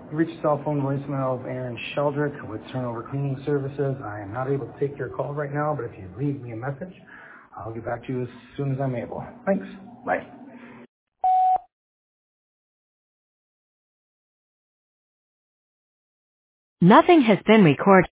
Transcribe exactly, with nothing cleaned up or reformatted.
You reached the cell phone voicemail of Aaron Sheldrick with Turnover Cleaning Services. I am not able to take your call right now, but if you leave me a message, I'll get back to you as soon as I'm able. Thanks. Bye. Nothing has been recorded.